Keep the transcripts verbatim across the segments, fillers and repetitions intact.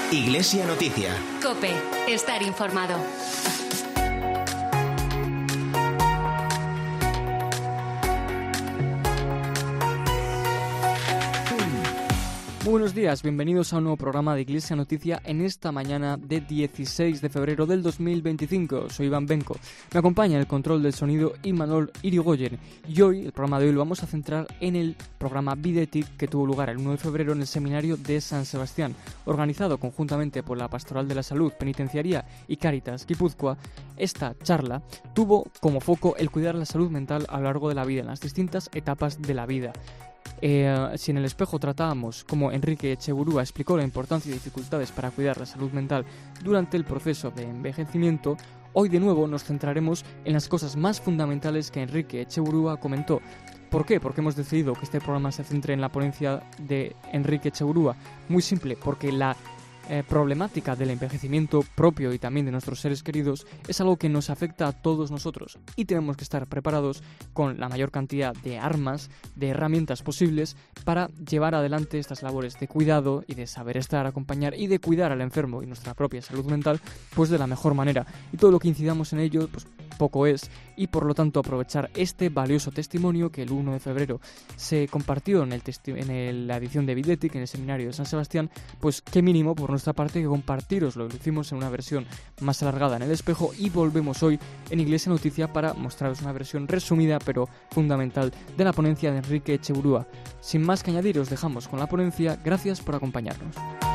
Iglesia Noticia. COPE. Estar informado. Buenos días, bienvenidos a un nuevo programa de Iglesia Noticia en esta mañana de dieciséis de febrero del dos mil veinticinco. Soy Iván Benco, me acompaña en el control del sonido Imanol Irigoyen y hoy, el programa de hoy lo vamos a centrar en el programa Videtic que tuvo lugar el uno de febrero en el Seminario de San Sebastián, organizado conjuntamente por la Pastoral de la Salud Penitenciaria y Cáritas Guipúzcoa. Esta charla tuvo como foco el cuidar la salud mental a lo largo de la vida, en las distintas etapas de la vida. Eh, si en el espejo tratábamos cómo Enrique Echeburúa explicó la importancia y dificultades para cuidar la salud mental durante el proceso de envejecimiento, hoy de nuevo nos centraremos en las cosas más fundamentales que Enrique Echeburúa comentó. ¿Por qué? Porque hemos decidido que este programa se centre en la ponencia de Enrique Echeburúa. Muy simple, porque la Eh, problemática del envejecimiento propio y también de nuestros seres queridos es algo que nos afecta a todos nosotros y tenemos que estar preparados con la mayor cantidad de armas, de herramientas posibles para llevar adelante estas labores de cuidado y de saber estar, acompañar y de cuidar al enfermo y nuestra propia salud mental pues de la mejor manera. Y todo lo que incidamos en ello pues poco es, y por lo tanto aprovechar este valioso testimonio que el uno de febrero se compartió en, el testi- en el, la edición de Videtic en el Seminario de San Sebastián, pues qué mínimo por nuestra parte que compartiroslo. Lo hicimos en una versión más alargada en el espejo y volvemos hoy en Iglesia Noticia para mostraros una versión resumida pero fundamental de la ponencia de Enrique Echeburúa. Sin más que añadir, os dejamos con la ponencia. Gracias por acompañarnos.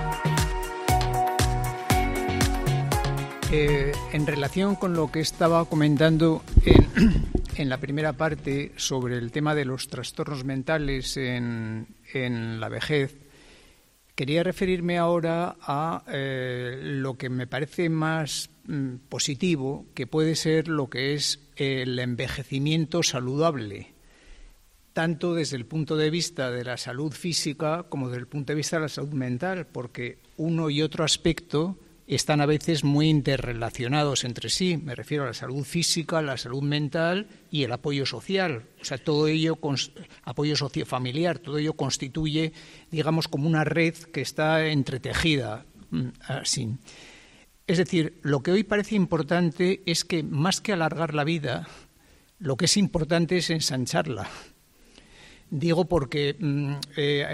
Eh, en relación con lo que estaba comentando en, en la primera parte sobre el tema de los trastornos mentales en, en la vejez, quería referirme ahora a eh, lo que me parece más mm, positivo, que puede ser lo que es el envejecimiento saludable, tanto desde el punto de vista de la salud física como desde el punto de vista de la salud mental, porque uno y otro aspecto están a veces muy interrelacionados entre sí. Me refiero a la salud física, la salud mental y el apoyo social. O sea, todo ello, apoyo sociofamiliar, todo ello constituye, digamos, como una red que está entretejida así. Es decir, lo que hoy parece importante es que, más que alargar la vida, lo que es importante es ensancharla. Digo porque eh,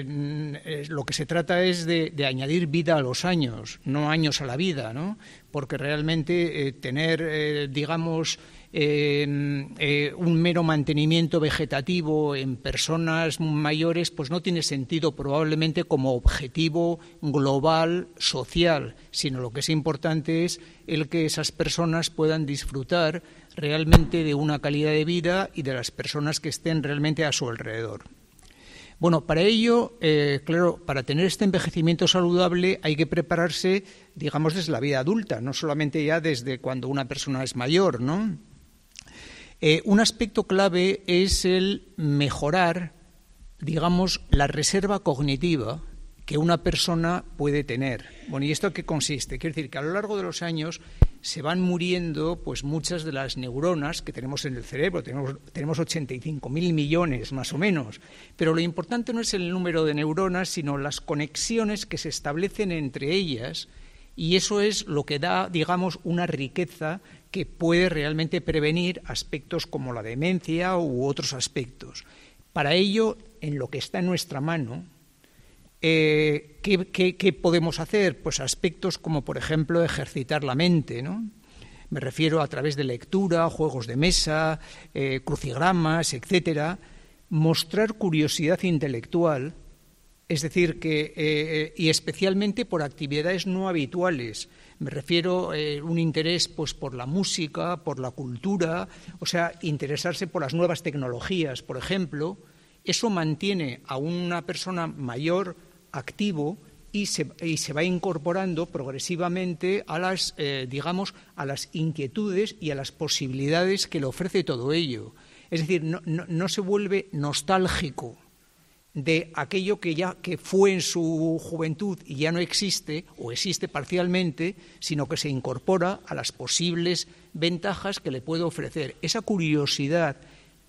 eh, lo que se trata es de, de añadir vida a los años, no años a la vida, ¿no? Porque realmente eh, tener, eh, digamos, eh, eh, un mero mantenimiento vegetativo en personas mayores, pues no tiene sentido probablemente como objetivo global social, sino lo que es importante es el que esas personas puedan disfrutar realmente de una calidad de vida y de las personas que estén realmente a su alrededor. Bueno, para ello, eh, claro, para tener este envejecimiento saludable hay que prepararse, digamos, desde la vida adulta, no solamente ya desde cuando una persona es mayor, ¿no? Eh, un aspecto clave es el mejorar, digamos, la reserva cognitiva que una persona puede tener. Bueno, ¿y esto en qué consiste? Quiere decir que a lo largo de los años se van muriendo pues muchas de las neuronas que tenemos en el cerebro. Tenemos, tenemos ochenta y cinco mil millones más o menos, pero lo importante no es el número de neuronas, sino las conexiones que se establecen entre ellas, y eso es lo que da, digamos, una riqueza que puede realmente prevenir aspectos como la demencia u otros aspectos. Para ello, en lo que está en nuestra mano, Eh, ¿qué, qué, ¿Qué podemos hacer? Pues aspectos como, por ejemplo, ejercitar la mente, ¿no? Me refiero a través de lectura, juegos de mesa, eh, crucigramas, etcétera. Mostrar curiosidad intelectual, es decir, que eh, y especialmente por actividades no habituales. Me refiero a eh, un interés pues, por la música, por la cultura, o sea, interesarse por las nuevas tecnologías, por ejemplo. Eso mantiene a una persona mayor activo y se, y se va incorporando progresivamente a las, eh, digamos, a las inquietudes y a las posibilidades que le ofrece todo ello. Es decir, no, no, no se vuelve nostálgico de aquello que ya que fue en su juventud y ya no existe o existe parcialmente, sino que se incorpora a las posibles ventajas que le puede ofrecer. Esa curiosidad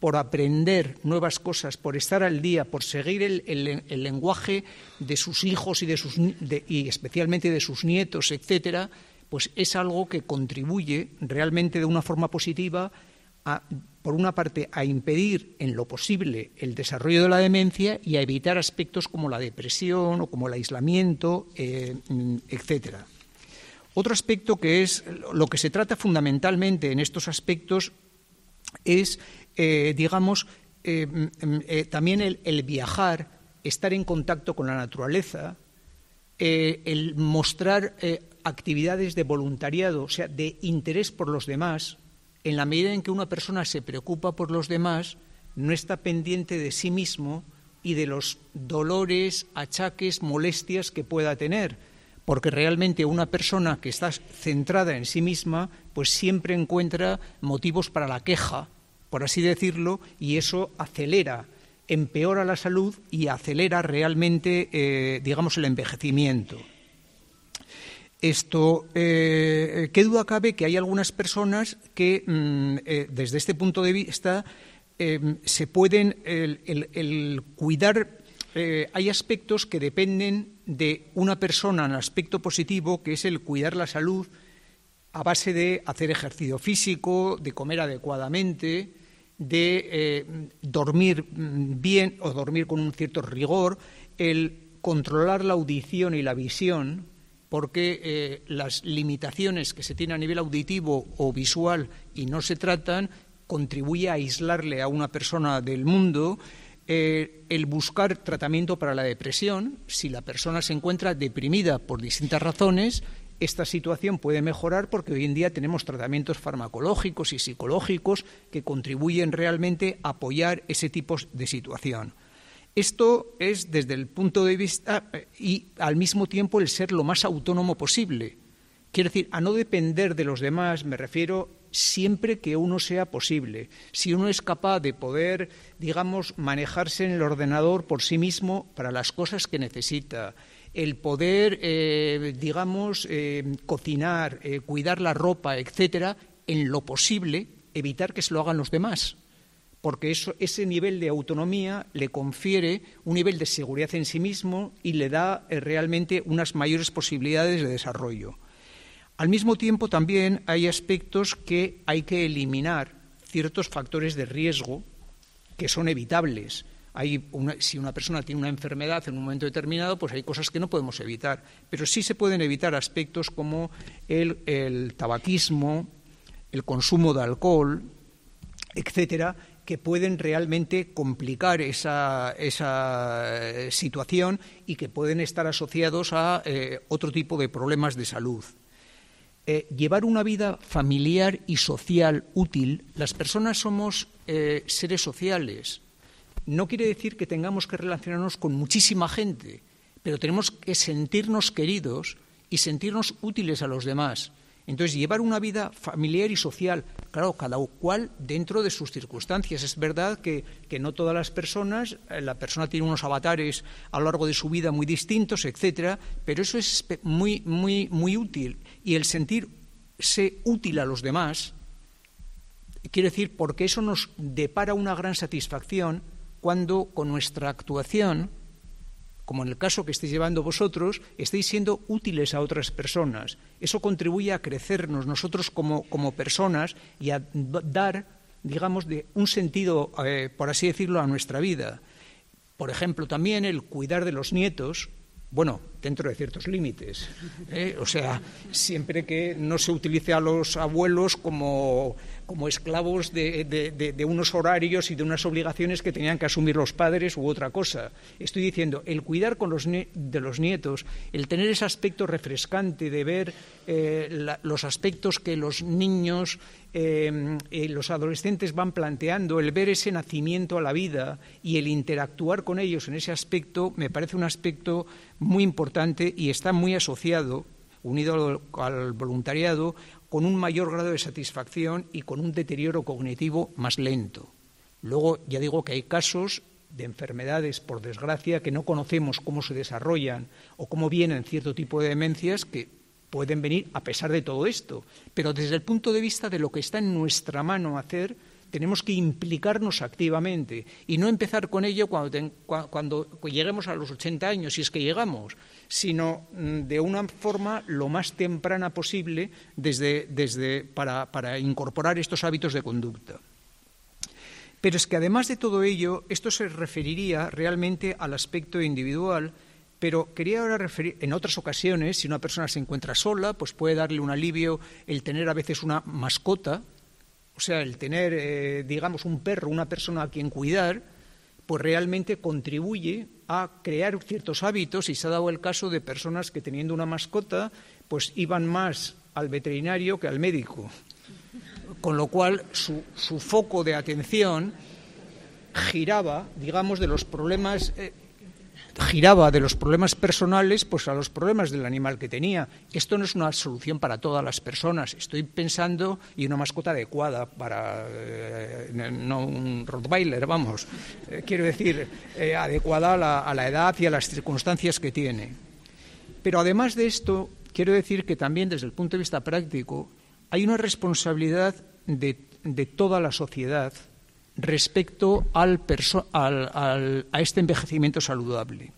por aprender nuevas cosas, por estar al día, por seguir el, el, el lenguaje de sus hijos y, de sus, de, y especialmente de sus nietos, etcétera, pues es algo que contribuye realmente de una forma positiva a, por una parte, a impedir en lo posible el desarrollo de la demencia y a evitar aspectos como la depresión o como el aislamiento, eh, etcétera. Otro aspecto que es lo que se trata fundamentalmente en estos aspectos es, eh, digamos, eh, eh, también el, el viajar, estar en contacto con la naturaleza, eh, el mostrar eh, actividades de voluntariado, o sea, de interés por los demás. En la medida en que una persona se preocupa por los demás, no está pendiente de sí mismo y de los dolores, achaques, molestias que pueda tener, porque realmente una persona que está centrada en sí misma, pues siempre encuentra motivos para la queja, por así decirlo, y eso acelera, empeora la salud y acelera realmente, eh, digamos, el envejecimiento. Esto, eh, ¿qué duda cabe que hay algunas personas que, mm, eh, desde este punto de vista, eh, se pueden el, el, el cuidar? Eh, hay aspectos que dependen de una persona en el aspecto positivo, que es el cuidar la salud a base de hacer ejercicio físico, de comer adecuadamente, de eh, dormir bien o dormir con un cierto rigor, el controlar la audición y la visión, porque eh, las limitaciones que se tienen a nivel auditivo o visual y no se tratan, contribuye a aislarle a una persona del mundo. Eh, el buscar tratamiento para la depresión, si la persona se encuentra deprimida por distintas razones, esta situación puede mejorar porque hoy en día tenemos tratamientos farmacológicos y psicológicos que contribuyen realmente a apoyar ese tipo de situación. Esto es desde el punto de vista y al mismo tiempo el ser lo más autónomo posible. Quiero decir, a no depender de los demás, me refiero siempre que uno sea posible. Si uno es capaz de poder, digamos, manejarse en el ordenador por sí mismo para las cosas que necesita, el poder, eh, digamos, eh, cocinar, eh, cuidar la ropa, etcétera, en lo posible, evitar que se lo hagan los demás. Porque eso, ese nivel de autonomía le confiere un nivel de seguridad en sí mismo y le da eh, realmente unas mayores posibilidades de desarrollo. Al mismo tiempo, también hay aspectos que hay que eliminar, ciertos factores de riesgo que son evitables. Hay una, si una persona tiene una enfermedad en un momento determinado, pues hay cosas que no podemos evitar, pero sí se pueden evitar aspectos como el, el tabaquismo, el consumo de alcohol, etcétera, que pueden realmente complicar esa, esa situación y que pueden estar asociados a eh, otro tipo de problemas de salud. Eh, llevar una vida familiar y social útil, las personas somos eh, seres sociales. No quiere decir que tengamos que relacionarnos con muchísima gente, pero tenemos que sentirnos queridos y sentirnos útiles a los demás. Entonces, llevar una vida familiar y social, claro, cada cual dentro de sus circunstancias. Es verdad que, que no todas las personas, la persona tiene unos avatares a lo largo de su vida muy distintos, etcétera, pero eso es muy, muy, muy útil. Y el sentirse útil a los demás, quiere decir, porque eso nos depara una gran satisfacción cuando con nuestra actuación, como en el caso que estáis llevando vosotros, estáis siendo útiles a otras personas. Eso contribuye a crecernos nosotros como, como personas y a dar, digamos, de un sentido, eh, por así decirlo, a nuestra vida. Por ejemplo, también el cuidar de los nietos, bueno, dentro de ciertos límites, ¿eh? O sea, siempre que no se utilice a los abuelos como, como esclavos de, de, de, de unos horarios y de unas obligaciones que tenían que asumir los padres u otra cosa. Estoy diciendo, el cuidar con los de los nietos, el tener ese aspecto refrescante de ver eh, la, los aspectos que los niños, eh, eh, los adolescentes van planteando, el ver ese nacimiento a la vida y el interactuar con ellos en ese aspecto, me parece un aspecto muy importante y está muy asociado, unido al, al voluntariado, con un mayor grado de satisfacción y con un deterioro cognitivo más lento. Luego, ya digo que hay casos de enfermedades, por desgracia, que no conocemos cómo se desarrollan o cómo vienen cierto tipo de demencias que pueden venir a pesar de todo esto. Pero desde el punto de vista de lo que está en nuestra mano hacer, tenemos que implicarnos activamente y no empezar con ello cuando, ten, cuando lleguemos a los ochenta años, si es que llegamos, sino de una forma lo más temprana posible desde, desde, para, para incorporar estos hábitos de conducta. Pero es que además de todo ello, esto se referiría realmente al aspecto individual, pero quería ahora referir, en otras ocasiones, si una persona se encuentra sola, pues puede darle un alivio el tener a veces una mascota, o sea, el tener, eh, digamos, un perro, una persona a quien cuidar, pues realmente contribuye a crear ciertos hábitos, y se ha dado el caso de personas que teniendo una mascota, pues iban más al veterinario que al médico, con lo cual su, su foco de atención giraba, digamos, de los problemas... Eh, giraba de los problemas personales pues a los problemas del animal que tenía. Esto no es una solución para todas las personas. Estoy pensando y una mascota adecuada para eh, no un Rottweiler, vamos. Eh, quiero decir, eh, adecuada a la, a la edad y a las circunstancias que tiene. Pero además de esto, quiero decir que también desde el punto de vista práctico hay una responsabilidad de, de toda la sociedad respecto al perso- al, al, a este envejecimiento saludable.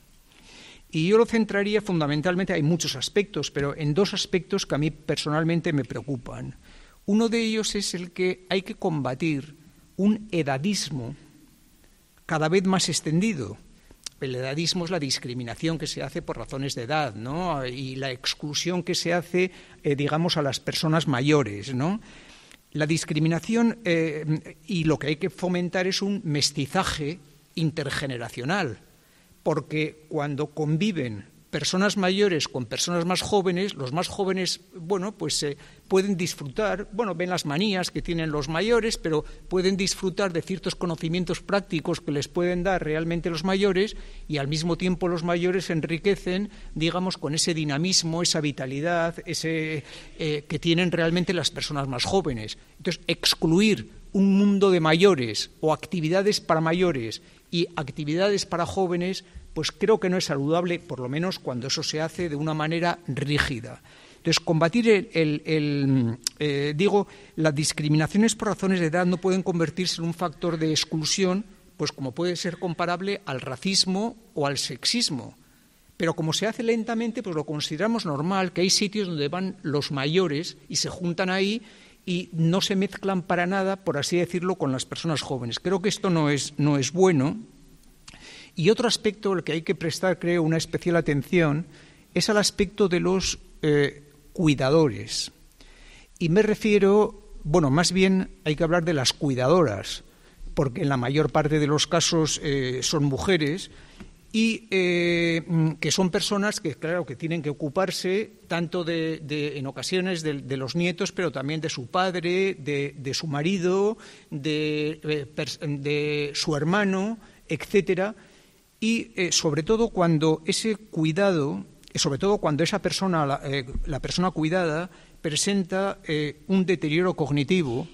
Y yo lo centraría fundamentalmente, hay muchos aspectos, pero en dos aspectos que a mí personalmente me preocupan. Uno de ellos es el que hay que combatir un edadismo cada vez más extendido. El edadismo es la discriminación que se hace por razones de edad, ¿no? Y la exclusión que se hace, eh, digamos, a las personas mayores, ¿no? La discriminación eh, y lo que hay que fomentar es un mestizaje intergeneracional, porque cuando conviven personas mayores con personas más jóvenes, los más jóvenes, bueno, pues eh, pueden disfrutar, bueno, ven las manías que tienen los mayores, pero pueden disfrutar de ciertos conocimientos prácticos que les pueden dar realmente los mayores, y al mismo tiempo los mayores se enriquecen, digamos, con ese dinamismo, esa vitalidad, ese eh, que tienen realmente las personas más jóvenes. Entonces, excluir un mundo de mayores o actividades para mayores y actividades para jóvenes, pues creo que no es saludable, por lo menos cuando eso se hace de una manera rígida. Entonces, combatir el, el, el eh, digo, las discriminaciones por razones de edad no pueden convertirse en un factor de exclusión, pues como puede ser comparable al racismo o al sexismo. Pero como se hace lentamente, pues lo consideramos normal, que hay sitios donde van los mayores y se juntan ahí y no se mezclan para nada, por así decirlo, con las personas jóvenes. Creo que esto no es, no es bueno. Y otro aspecto al que hay que prestar, creo, una especial atención es al aspecto de los eh, cuidadores. Y me refiero, bueno, más bien hay que hablar de las cuidadoras, porque en la mayor parte de los casos eh, son mujeres y eh, que son personas que, claro, que tienen que ocuparse tanto de, de en ocasiones de, de los nietos, pero también de su padre, de, de su marido, de, de su hermano, etcétera. Y eh, sobre todo cuando ese cuidado, sobre todo cuando esa persona, la, eh, la persona cuidada, presenta eh, un deterioro cognitivo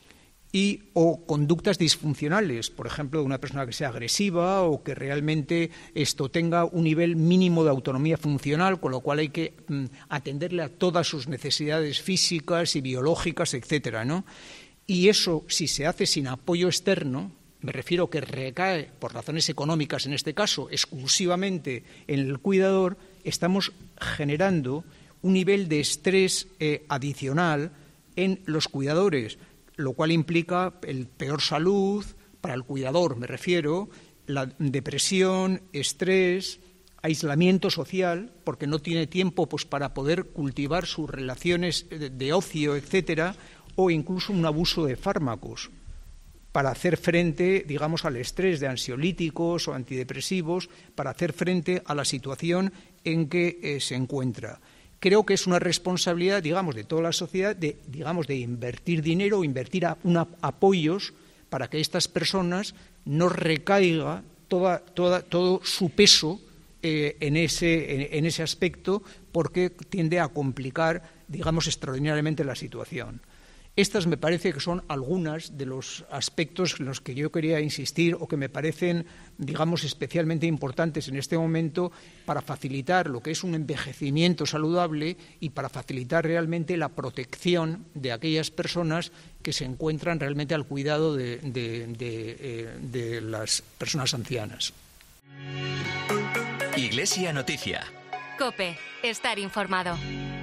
y o conductas disfuncionales, por ejemplo, de una persona que sea agresiva o que realmente esto tenga un nivel mínimo de autonomía funcional, con lo cual hay que mm, atenderle a todas sus necesidades físicas y biológicas, etcétera, ¿no? Y eso, si se hace sin apoyo externo, me refiero que recae, por razones económicas en este caso, exclusivamente en el cuidador, estamos generando un nivel de estrés eh, adicional en los cuidadores, lo cual implica el peor salud para el cuidador, me refiero, la depresión, estrés, aislamiento social, porque no tiene tiempo pues, para poder cultivar sus relaciones de, de ocio, etcétera, o incluso un abuso de fármacos para hacer frente, digamos, al estrés de ansiolíticos o antidepresivos, para hacer frente a la situación en que eh, se encuentra. Creo que es una responsabilidad, digamos, de toda la sociedad, de, digamos, de invertir dinero o invertir a, una, apoyos para que estas personas no recaiga toda, toda, todo su peso eh, en, ese, en, en ese aspecto, porque tiende a complicar, digamos, extraordinariamente la situación. Estas me parece que son algunas de los aspectos en los que yo quería insistir o que me parecen, digamos, especialmente importantes en este momento para facilitar lo que es un envejecimiento saludable y para facilitar realmente la protección de aquellas personas que se encuentran realmente al cuidado de, de, de, eh, de las personas ancianas. Iglesia Noticia. COPE. Estar informado.